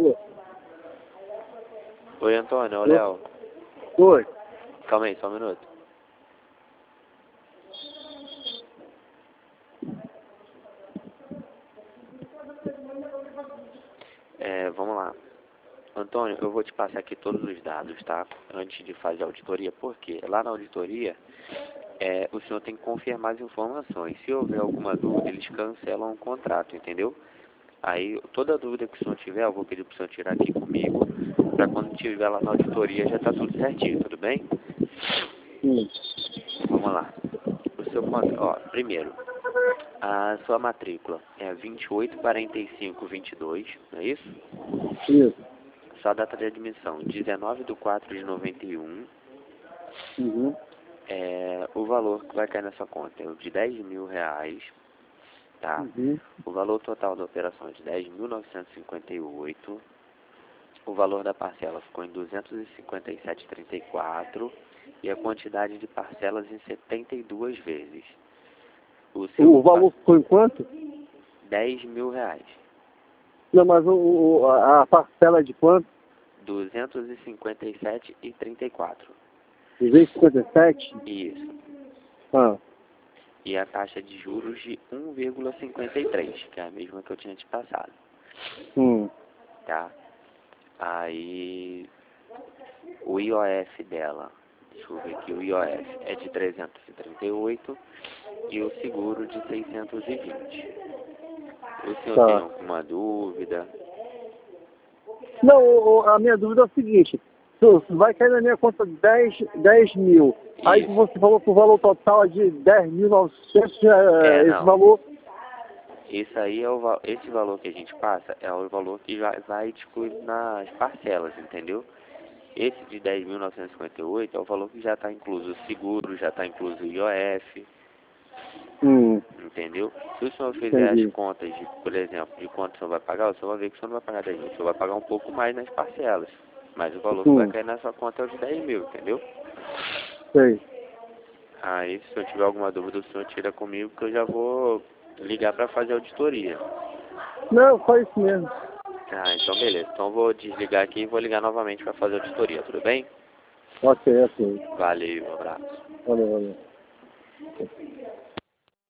Alô? Oi, Antônio, é o Léo. Oi. Calma aí, só um minuto. Vamos lá. Antônio, eu vou te passar aqui todos os dados, tá? Antes de fazer a auditoria, porque lá na auditoria, o senhor tem que confirmar as informações. Se houver alguma dúvida, eles cancelam o contrato, entendeu? Aí, toda dúvida que o senhor tiver, eu vou pedir pro senhor tirar aqui comigo, pra quando tiver lá na auditoria já tá tudo certinho, tudo bem? Sim. Vamos lá. O seu contrato, primeiro, a sua matrícula é 284522, não é isso? Isso. Sua data de admissão, 19/4/91. Uhum. O valor que vai cair na sua conta é o de R$ 10.000, tá? Uhum. O valor total da operação é de 10.958. O valor da parcela ficou em 257,34 e a quantidade de parcelas em 72 vezes. O valor ficou em quanto? R$ 10.000. Não, mas a parcela é de quanto? 257,34. 257? Isso. Ah. E a taxa de juros de 1,53, que é a mesma que eu tinha te passado. Tá? Aí, o IOF dela, deixa eu ver aqui, o IOF é de 338 e o seguro de 620. O senhor Tá. tem alguma dúvida? Não, a minha dúvida é o seguinte. Vai cair na minha conta 10 mil. Aí Isso. você falou que o valor total é de 10.900, esse Não. valor... Esse aí esse valor que a gente passa é o valor que já vai excluído nas parcelas, entendeu? Esse de 10.958 é o valor que já está incluso o seguro, já está incluso o IOF, entendeu? Se o senhor fizer as Entendi. contas, por exemplo, de quanto o senhor vai pagar, o senhor vai ver que o senhor não vai pagar 10 mil, o senhor vai pagar um pouco mais nas parcelas. Mas o valor que vai cair na sua conta é o de 10 mil, entendeu? Sei. Aí, se o senhor tiver alguma dúvida, o senhor tira comigo que eu já vou ligar para fazer a auditoria. Não, só isso mesmo. Ah, então beleza. Então eu vou desligar aqui e vou ligar novamente para fazer a auditoria, tudo bem? Ok. Valeu, um abraço. Valeu.